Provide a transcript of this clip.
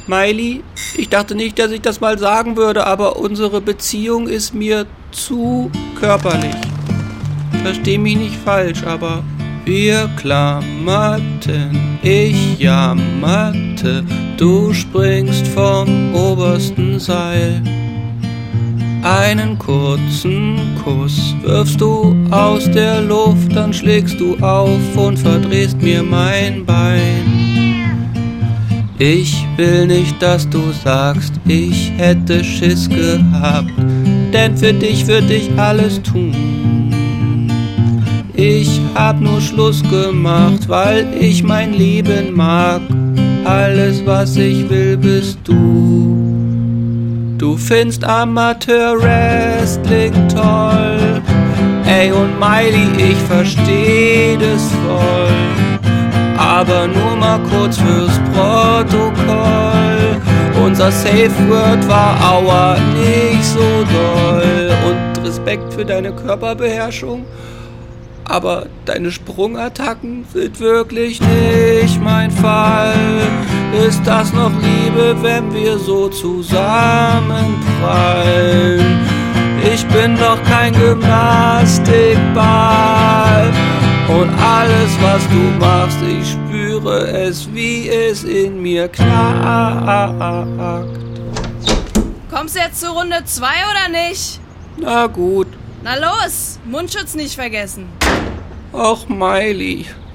Miley, ich dachte nicht, dass ich das mal sagen würde, aber unsere Beziehung ist mir zu körperlich. Versteh mich nicht falsch, aber wir klammerten, ich jammerte, du springst vom obersten Seil. Einen kurzen Kuss wirfst du aus der Luft, dann schlägst du auf und verdrehst mir mein Bein. Ich will nicht, dass du sagst, ich hätte Schiss gehabt, denn für dich würde ich alles tun. Ich hab nur Schluss gemacht, weil ich mein Leben mag. Alles, was ich will, bist du. Du findest Amateur-Wrestling toll. Ey und Miley, ich versteh das voll. Aber nur mal kurz fürs Protokoll. Unser Safe Word war aua nicht so doll. Und Respekt für deine Körperbeherrschung. Aber deine Sprungattacken sind wirklich nicht mein Fall. Ist das noch Liebe, wenn wir so zusammenprallen? Ich bin doch kein Gymnastikball. Und alles, was du machst, ich spüre es, wie es in mir knackt. Kommst du jetzt zur Runde 2 oder nicht? Na gut. Na los, Mundschutz nicht vergessen. Ach, Miley.